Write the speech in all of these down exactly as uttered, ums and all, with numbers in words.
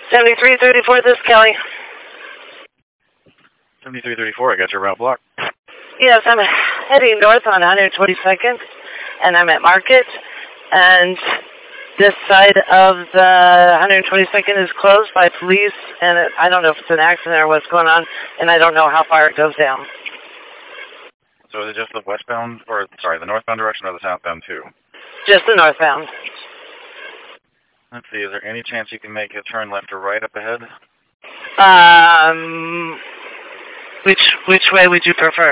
seventy-three thirty-four, this is Kelly. seventy-three thirty-four, I got your route blocked. Yes, I'm heading north on one hundred twenty-second, and I'm at Market, and this side of the one hundred twenty-second is closed by police, and it, I don't know if it's an accident or what's going on, and I don't know how far it goes down. So is it just the westbound, or sorry, the northbound direction or the southbound too? Just the northbound. Let's see, is there any chance you can make a turn left or right up ahead? Um, which which way would you prefer?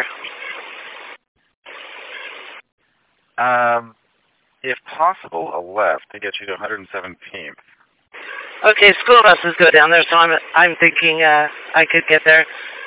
Um, if possible, a left to get you to one hundred seventeenth. Okay, school buses go down there, so I'm I'm thinking uh, I could get there.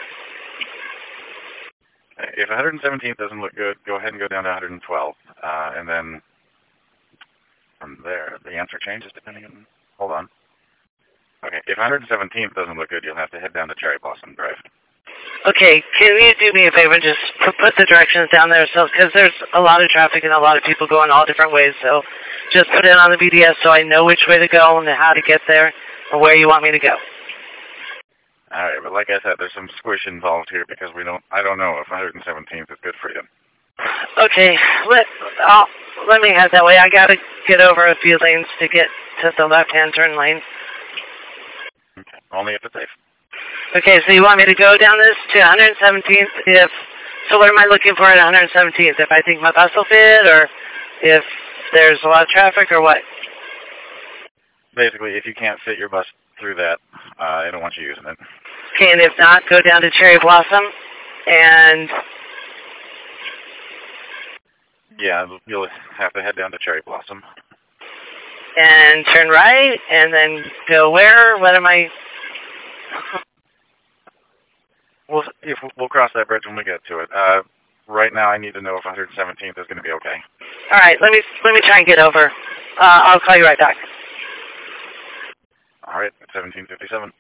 If one hundred seventeenth doesn't look good, go ahead and go down to one hundred twelve, uh, and then from there, the answer changes depending on. Hold on. Okay, if one hundred seventeenth doesn't look good, you'll have to head down to Cherry Blossom Drive. Okay, can you do me a favor and just put the directions down there, so because there's a lot of traffic and a lot of people going all different ways, so just put it on the B D S so I know which way to go and how to get there or where you want me to go. All right, but like I said, there's some squish involved here because we don't. I don't know if one hundred seventeenth is good for you. Okay, let I'll, let me head that way. I gotta get over a few lanes to get to the left-hand turn lane. Okay, only if it's safe. Okay, so you want me to go down this to one hundred seventeenth if, so what am I looking for at one hundred seventeenth? If I think my bus will fit, or if there's a lot of traffic, or what? Basically, if you can't fit your bus through that, uh, I don't want you using it. Okay, and if not, go down to Cherry Blossom, and... Yeah, you'll have to head down to Cherry Blossom. And turn right, and then go where? What am I... We'll, if we'll cross that bridge when we get to it. Uh, right now, I need to know if one hundred seventeenth is going to be okay. All right, let me let me try and get over. Uh, I'll call you right back. All right, seventeen fifty-seven.